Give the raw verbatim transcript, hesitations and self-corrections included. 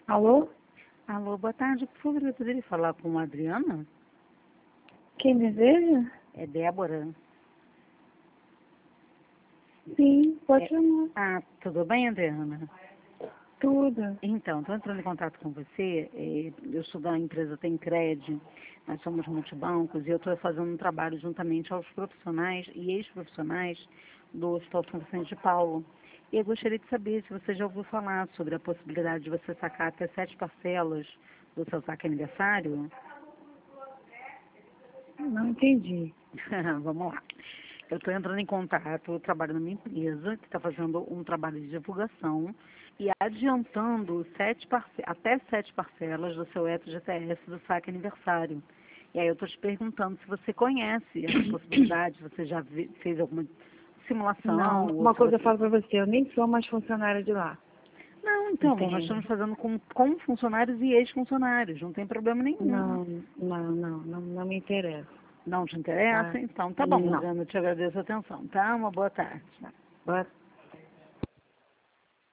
Alô? Alô, boa tarde. Por favor, eu poderia falar com a Adriana? Quem deseja? É Débora. Sim, pode É... chamar. Ah, tudo bem, Adriana? Tudo. Então, estou entrando em contato com você. é, Eu sou da empresa Temcred, nós somos multibancos e eu estou fazendo um trabalho juntamente aos profissionais e ex-profissionais do Hospital São Vicente de Paulo. E eu gostaria de saber se você já ouviu falar sobre a possibilidade de você sacar até sete parcelas do seu saque aniversário. Não entendi. Vamos lá. Eu estou entrando em contato, eu trabalho numa empresa que está fazendo um trabalho de divulgação e adiantando sete parce- até sete parcelas do seu F G T S do saque aniversário. E aí eu estou te perguntando se você conhece essa possibilidade, se você já vi- fez alguma Não, simulação ou uma se coisa eu você... falo pra você, eu nem sou mais funcionária de lá. Não, então, nós estamos Entende? fazendo com, com funcionários e ex-funcionários, não tem problema nenhum. Não, não, não, não, não me interessa, Não te interessa? tá? Então, tá bom, Não. Adriana, eu te agradeço a atenção, tá? Uma boa tarde. Boa